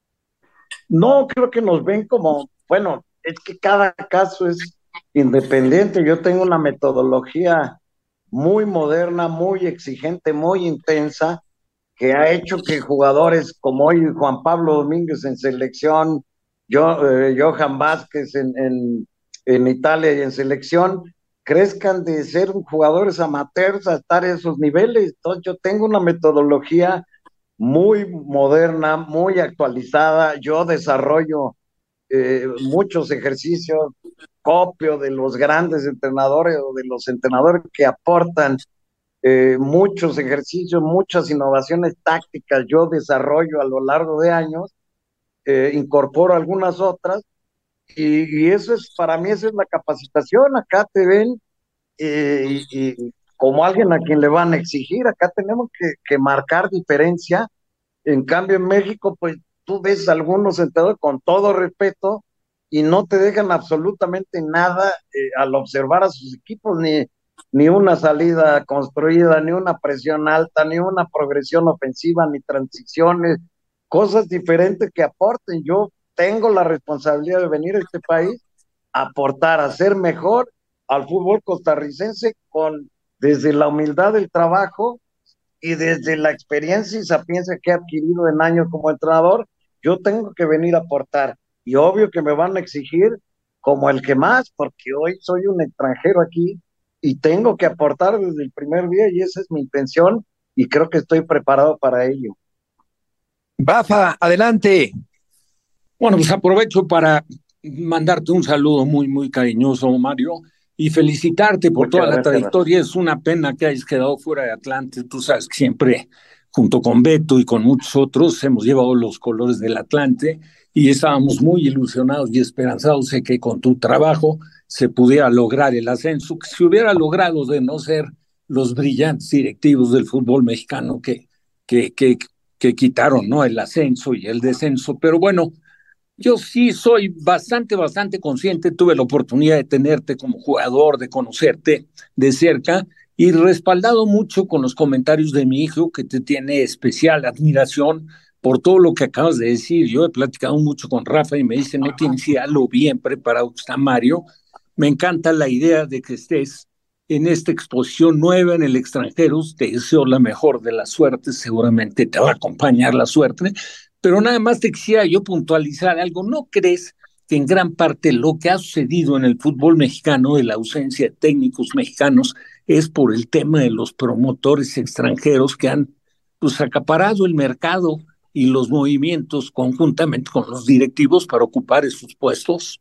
Speaker 15: No, creo que nos ven como, bueno, es que cada caso es independiente. Yo tengo una metodología muy moderna, muy exigente, muy intensa, que ha hecho que jugadores como hoy Juan Pablo Domínguez en selección, yo, eh, Johan Vázquez en, en, en Italia y en selección, crezcan de ser jugadores amateurs a estar a esos niveles. Entonces yo tengo una metodología muy moderna, muy actualizada. Yo desarrollo eh, muchos ejercicios, copio de los grandes entrenadores o de los entrenadores que aportan eh, muchos ejercicios, muchas innovaciones tácticas yo desarrollo a lo largo de años, eh, incorporo algunas otras, y, y eso es, para mí, esa es la capacitación. Acá te ven eh, y, y como alguien a quien le van a exigir, acá tenemos que, que marcar diferencia. En cambio, en México, pues tú ves a algunos entrenadores, con todo respeto, y no te dejan absolutamente nada eh, al observar a sus equipos, ni, ni una salida construida, ni una presión alta, ni una progresión ofensiva, ni transiciones, cosas diferentes que aporten. Yo tengo la responsabilidad de venir a este país a aportar, a ser mejor al fútbol costarricense, con desde la humildad del trabajo y desde la experiencia y sapiencia que he adquirido en años como entrenador. Yo tengo que venir a aportar, y obvio que me van a exigir como el que más, porque hoy soy un extranjero aquí y tengo que aportar desde el primer día, y esa es mi intención, y creo que estoy preparado para ello.
Speaker 4: Rafa, adelante.
Speaker 6: Bueno, pues aprovecho para mandarte un saludo muy, muy cariñoso, Mario, y felicitarte por
Speaker 15: Muchas
Speaker 6: toda la
Speaker 15: gracias.
Speaker 6: trayectoria. Es una pena que hayas quedado fuera de Atlante. Tú sabes que siempre, junto con Beto y con muchos otros, hemos llevado los colores del Atlante, y estábamos muy ilusionados y esperanzados de que con tu trabajo se pudiera lograr el ascenso, que se hubiera logrado de no ser los brillantes directivos del fútbol mexicano que, que, que, que quitaron, ¿no?, el ascenso y el descenso. Pero bueno, yo sí soy bastante, bastante consciente. Tuve la oportunidad de tenerte como jugador, de conocerte de cerca, y respaldado mucho con los comentarios de mi hijo, que te tiene especial admiración por todo lo que acabas de decir. Yo he platicado mucho con Rafa y me dice, no tienes idea lo bien preparado que está Mario. Me encanta la idea de que estés en esta exposición nueva en el extranjero. Te deseo la mejor de las suertes, seguramente te va a acompañar la suerte. Pero nada más te quisiera yo puntualizar algo. ¿No crees que en gran parte lo que ha sucedido en el fútbol mexicano, de la ausencia de técnicos mexicanos, es por el tema de los promotores extranjeros que han, pues, acaparado el mercado y los movimientos conjuntamente con los directivos para ocupar esos puestos?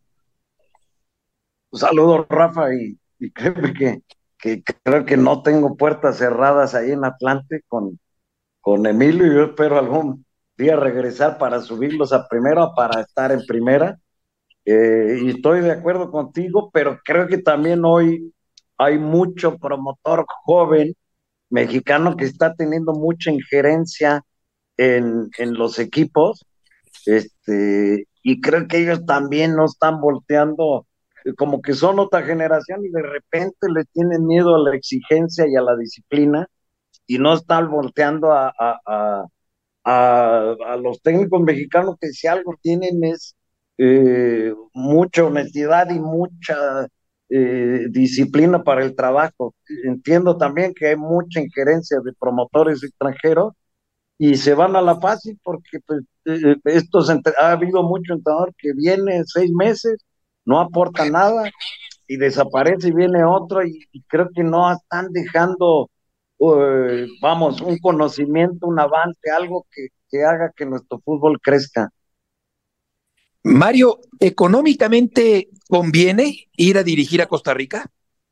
Speaker 15: Un saludo, Rafa, y, y créeme que, que creo que no tengo puertas cerradas ahí en Atlante con, con Emilio, y yo espero algún día regresar para subirlos a primera, para estar en primera. Eh, y estoy de acuerdo contigo, pero creo que también hoy hay mucho promotor joven mexicano que está teniendo mucha injerencia en, en los equipos, este, y creo que ellos también no están volteando, eh, como que son otra generación y de repente le tienen miedo a la exigencia y a la disciplina, y no están volteando a, a, a a, a los técnicos mexicanos, que si algo tienen es eh, mucha honestidad y mucha eh, disciplina para el trabajo. Entiendo también que hay mucha injerencia de promotores extranjeros y se van a la fácil, porque pues, eh, estos ha habido mucho entrenador que viene seis meses, no aporta nada y desaparece, y viene otro, y, y creo que no están dejando Uh, vamos, un conocimiento, un avance, algo que, que haga que nuestro fútbol crezca.
Speaker 4: Mario, ¿económicamente conviene ir a dirigir a Costa Rica?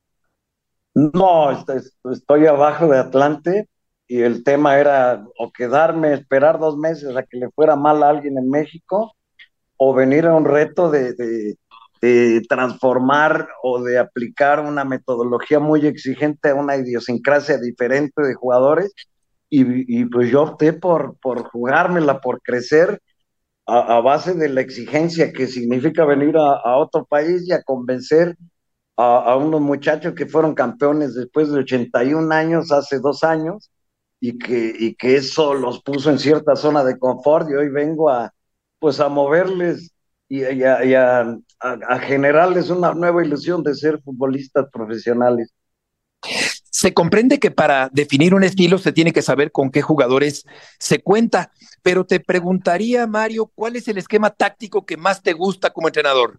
Speaker 15: No, estoy, estoy abajo de Atlante, y el tema era o quedarme, esperar dos meses a que le fuera mal a alguien en México, o venir a un reto de, de, de transformar o de aplicar una metodología muy exigente a una idiosincrasia diferente de jugadores, y, y pues yo opté por, por jugármela, por crecer a, a base de la exigencia que significa venir a, a otro país y a convencer a, a unos muchachos que fueron campeones después de ochenta y un años, hace dos años, y que, y que eso los puso en cierta zona de confort, y hoy vengo a, pues a moverles y, y, a, y a, a, a generarles una nueva ilusión de ser futbolistas profesionales.
Speaker 4: Se comprende que para definir un estilo se tiene que saber con qué jugadores se cuenta, pero te preguntaría, Mario, ¿cuál es el esquema táctico que más te gusta como entrenador?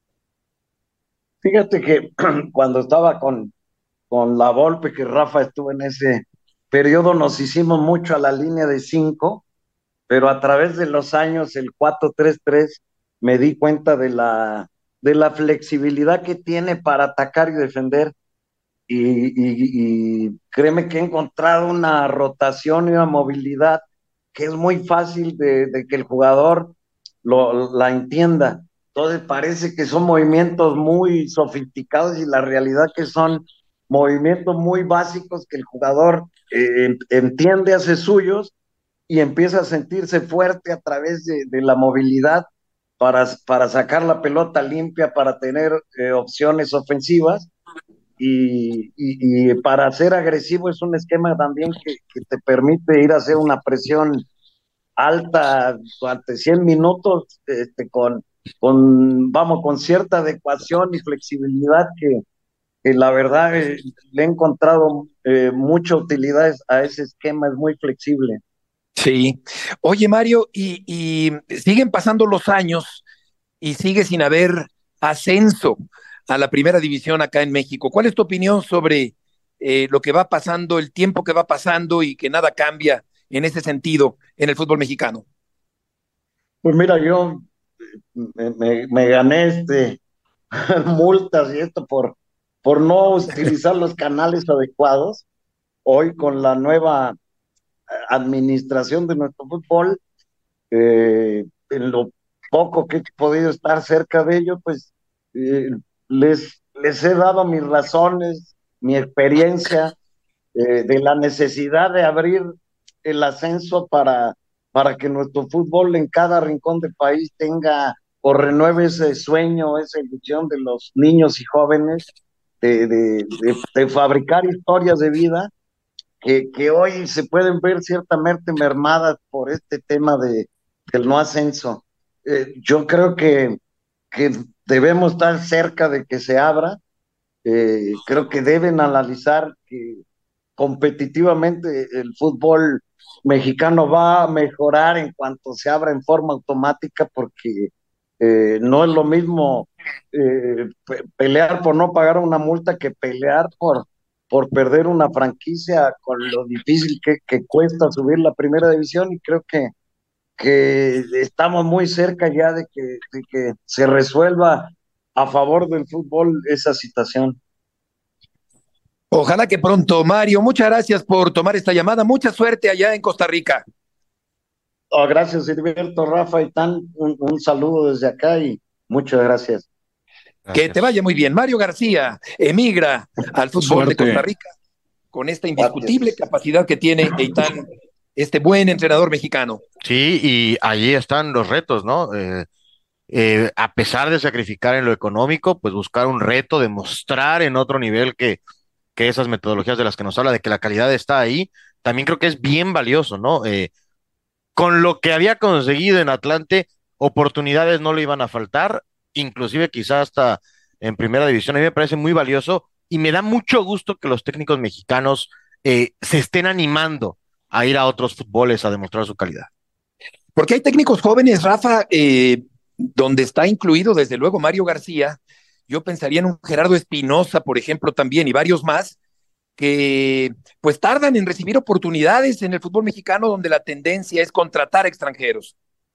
Speaker 15: Fíjate que cuando estaba con, con la Volpe, que Rafa estuvo en ese periodo, nos hicimos mucho a la línea de cinco, pero a través de los años el cuatro tres tres me di cuenta de la, de la flexibilidad que tiene para atacar y defender, y, y, y créeme que he encontrado una rotación y una movilidad que es muy fácil de, de que el jugador lo, la entienda. Entonces parece que son movimientos muy sofisticados y la realidad que son movimientos muy básicos que el jugador eh, entiende, hace suyos y empieza a sentirse fuerte a través de, de la movilidad para, para sacar la pelota limpia, para tener eh, opciones ofensivas y, y, y para ser agresivo es un esquema también que, que te permite ir a hacer una presión alta durante cien minutos este, con, con, vamos, con cierta adecuación y flexibilidad que, que la verdad eh, le he encontrado eh, mucha utilidad a ese esquema, es muy flexible.
Speaker 4: Sí. Oye, Mario, y, y siguen pasando los años y sigue sin haber ascenso a la primera división acá en México. ¿Cuál es tu opinión sobre eh, lo que va pasando, el tiempo que va pasando y que nada cambia en ese sentido en el fútbol mexicano?
Speaker 15: Pues mira, yo me, me, me gané este multas y esto por, por no utilizar los canales adecuados. Hoy con la nueva administración de nuestro fútbol, eh, en lo poco que he podido estar cerca de ellos, pues eh, les, les he dado mis razones, mi experiencia eh, de la necesidad de abrir el ascenso para, para que nuestro fútbol en cada rincón del país tenga o renueve ese sueño, esa ilusión de los niños y jóvenes de, de, de, de fabricar historias de vida que, que hoy se pueden ver ciertamente mermadas por este tema de, del no ascenso. Eh, yo creo que, que debemos estar cerca de que se abra. Eh, creo que deben analizar que competitivamente el fútbol mexicano va a mejorar en cuanto se abra en forma automática, porque eh, no es lo mismo eh, pe pelear por no pagar una multa que pelear por, por perder una franquicia con lo difícil que, que cuesta subir la primera división, y creo que, que estamos muy cerca ya de que, de que se resuelva a favor del fútbol esa situación.
Speaker 4: Ojalá que pronto, Mario. Muchas gracias por tomar esta llamada. Mucha suerte allá en Costa Rica.
Speaker 15: Oh, gracias, Heriberto, Rafa y Tan. Un, un saludo desde acá y muchas gracias.
Speaker 4: gracias. Que te vaya muy bien. Mario García emigra al fútbol Suerte. de Costa Rica con esta indiscutible gracias. capacidad que tiene Eitan, este buen entrenador mexicano.
Speaker 5: Sí, y allí están los retos, ¿no? Eh, eh, a pesar de sacrificar en lo económico, pues buscar un reto, demostrar en otro nivel que que esas metodologías de las que nos habla, de que la calidad está ahí, también creo que es bien valioso, ¿no? Eh, con lo que había conseguido en Atlante, oportunidades no le iban a faltar, inclusive quizás hasta en primera división. A mí me parece muy valioso y me da mucho gusto que los técnicos mexicanos eh, se estén animando a ir a otros fútboles a demostrar su calidad.
Speaker 4: Porque hay técnicos jóvenes, Rafa, eh, donde está incluido desde luego Mario García. Yo pensaría en un Gerardo Espinosa, por ejemplo, también, y varios más, que pues tardan en recibir oportunidades en el fútbol mexicano, donde la tendencia es contratar extranjeros.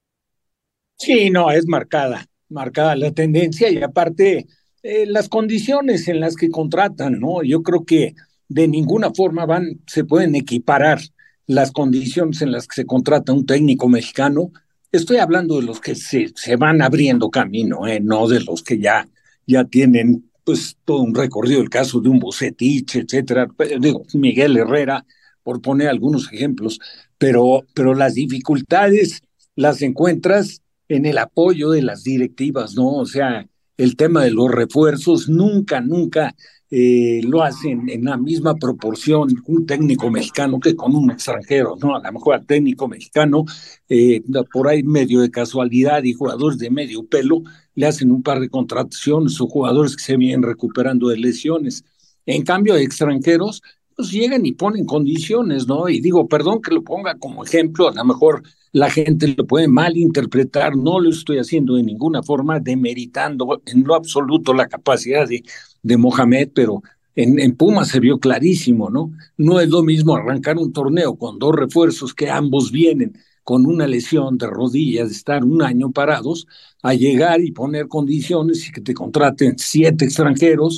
Speaker 6: Sí, no, es marcada, marcada la tendencia, y aparte eh, las condiciones en las que contratan, ¿no? Yo creo que de ninguna forma van, se pueden equiparar las condiciones en las que se contrata un técnico mexicano. Estoy hablando de los que se, se van abriendo camino, ¿eh? No de los que ya ya tienen pues todo un recorrido, el caso de un Bucetich, etcétera, digo, Miguel Herrera, por poner algunos ejemplos, pero, pero las dificultades las encuentras en el apoyo de las directivas, ¿no? O sea, el tema de los refuerzos nunca, nunca eh, lo hacen en la misma proporción un técnico mexicano que con un extranjero, ¿no? A lo mejor al técnico mexicano, eh, por ahí medio de casualidad y jugadores de medio pelo, le hacen un par de contrataciones o jugadores que se vienen recuperando de lesiones. En cambio, de extranjeros, pues llegan y ponen condiciones, ¿no? Y digo, perdón que lo ponga como ejemplo, a lo mejor la gente lo puede malinterpretar, no lo estoy haciendo de ninguna forma, demeritando en lo absoluto la capacidad de, de Mohamed, pero en, en Pumas se vio clarísimo, ¿no? No es lo mismo arrancar un torneo con dos refuerzos que ambos vienen con una lesión de rodillas, de estar un año parados, a llegar y poner condiciones y que te contraten siete extranjeros,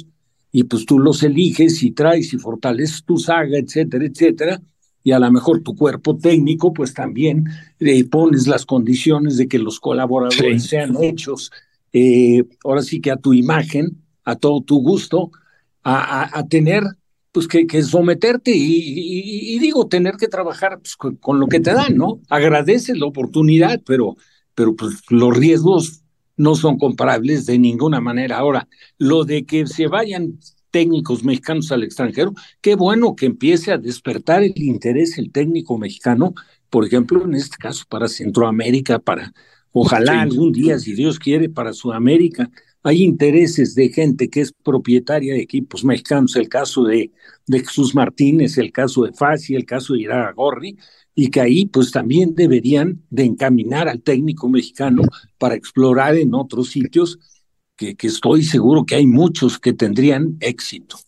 Speaker 6: y pues tú los eliges y traes y fortaleces tu saga, etcétera, etcétera, y a lo mejor tu cuerpo técnico pues también le pones las condiciones de que los colaboradores sí. sean hechos, eh, ahora sí que a tu imagen, a todo tu gusto, a, a, a tener pues que, que someterte y, y, y digo, tener que trabajar pues, con, con lo que te dan, ¿no? Agradeces la oportunidad, pero, pero pues los riesgos no son comparables de ninguna manera. Ahora, lo de que se vayan técnicos mexicanos al extranjero, qué bueno que empiece a despertar el interés el técnico mexicano, por ejemplo, en este caso para Centroamérica, para, ojalá sí. algún día, si Dios quiere, para Sudamérica. Hay intereses de gente que es propietaria de equipos mexicanos, el caso de, de Jesús Martínez, el caso de Fassi, el caso de Irarrágorri, y que ahí pues también deberían de encaminar al técnico mexicano para explorar en otros sitios que, que estoy seguro que hay muchos que tendrían éxito.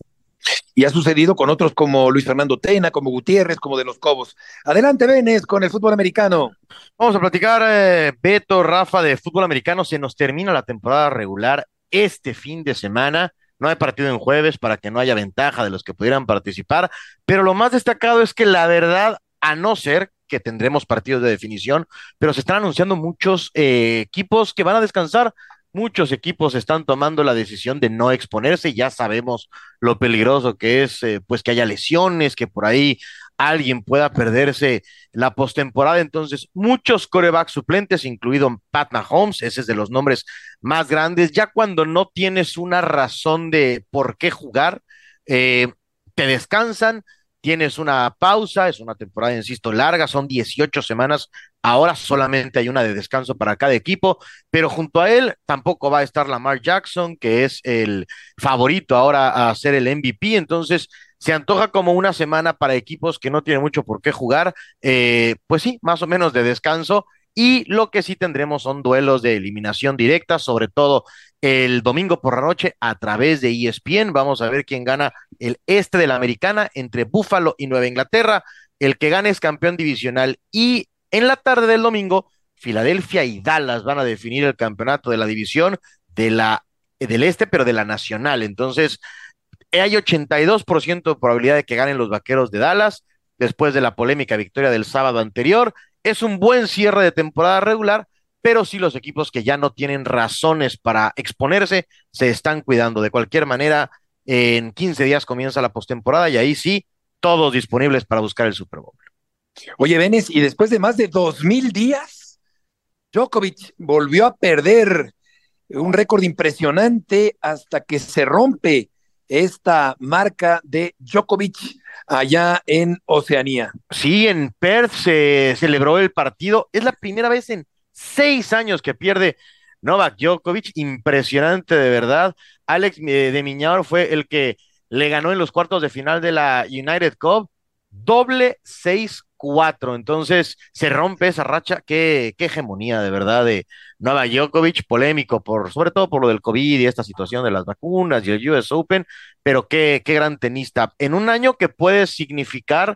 Speaker 4: Y ha sucedido con otros como Luis Fernando Tena, como Gutiérrez, como de los Cobos. Adelante, Benes, con el fútbol americano.
Speaker 5: Vamos a platicar, eh, Beto, Rafa, de fútbol americano. Se nos termina la temporada regular este fin de semana. No hay partido en jueves para que no haya ventaja de los que pudieran participar, pero lo más destacado es que la verdad, a no ser que tendremos partidos de definición, pero se están anunciando muchos eh, equipos que van a descansar. Muchos equipos están tomando la decisión de no exponerse, ya sabemos lo peligroso que es, eh, pues que haya lesiones, que por ahí alguien pueda perderse la postemporada. Entonces, muchos quarterbacks suplentes, incluido Pat Mahomes, ese es de los nombres más grandes. Ya cuando no tienes una razón de por qué jugar, eh, te descansan, tienes una pausa, es una temporada, insisto, larga, son dieciocho semanas, ahora solamente hay una de descanso para cada equipo, pero junto a él tampoco va a estar Lamar Jackson, que es el favorito ahora a ser el M V P, entonces se antoja como una semana para equipos que no tienen mucho por qué jugar, eh, pues sí, más o menos de descanso, y lo que sí tendremos son duelos de eliminación directa, sobre todo el domingo por la noche a través de E S P N. Vamos a ver quién gana el este de la Americana entre Buffalo y Nueva Inglaterra. El que gane es campeón divisional, y en la tarde del domingo Filadelfia y Dallas van a definir el campeonato de la división de la, del este, pero de la nacional. Entonces hay ochenta y dos por ciento de probabilidad de que ganen los Vaqueros de Dallas después de la polémica victoria del sábado anterior. Es un buen cierre de temporada regular, pero sí los equipos que ya no tienen razones para exponerse se están cuidando. De cualquier manera, en quince días comienza la postemporada y ahí sí, todos disponibles para buscar el Super Bowl.
Speaker 4: Oye, Benes, y después de más de dos mil días, Djokovic volvió a perder un récord impresionante hasta que se rompe esta marca de Djokovic allá en Oceanía.
Speaker 5: Sí, en Perth se celebró el partido. Es la primera vez en seis años que pierde Novak Djokovic. Impresionante, de verdad. Alex de Miñaur fue el que le ganó en los cuartos de final de la United Cup. Doble seis cuatro. Entonces se rompe esa racha. Qué, qué hegemonía, de verdad, de Novak Djokovic, polémico, por, sobre todo por lo del COVID y esta situación de las vacunas y el U S Open, pero qué, qué gran tenista. En un año que puede significar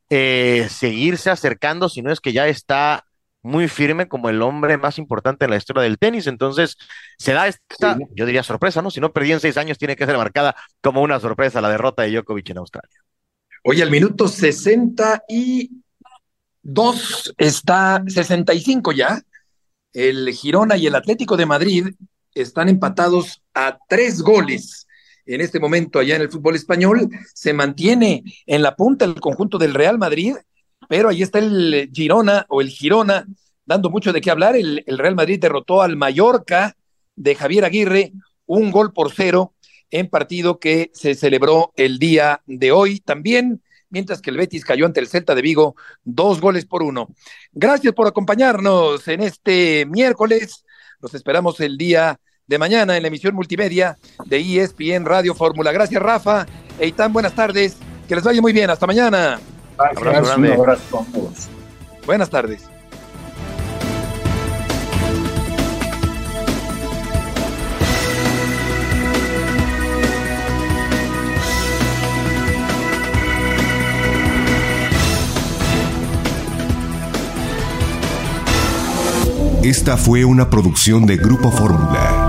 Speaker 5: eh, seguirse acercando, si no es que ya está muy firme como el hombre más importante en la historia del tenis. Entonces se da esta, sí. yo diría sorpresa, ¿no? Si no perdí en seis años, tiene que ser marcada como una sorpresa la derrota de Djokovic en Australia.
Speaker 4: Oye, al minuto sesenta y dos está sesenta y cinco ya. El Girona y el Atlético de Madrid están empatados a tres goles. En este momento allá en el fútbol español se mantiene en la punta el conjunto del Real Madrid, pero ahí está el Girona o el Girona dando mucho de qué hablar. El, el Real Madrid derrotó al Mallorca de Javier Aguirre un gol por cero en partido que se celebró el día de hoy también, mientras que el Betis cayó ante el Celta de Vigo dos goles por uno. Gracias por acompañarnos en este miércoles. Los esperamos el día de mañana en la emisión multimedia de E S P N Radio Fórmula. Gracias, Rafa. Eitan, buenas tardes. Que les vaya muy bien. Hasta mañana.
Speaker 15: Gracias, abrazo grande. Un abrazo a todos.
Speaker 4: Buenas tardes.
Speaker 16: Esta fue una producción de Grupo Fórmula.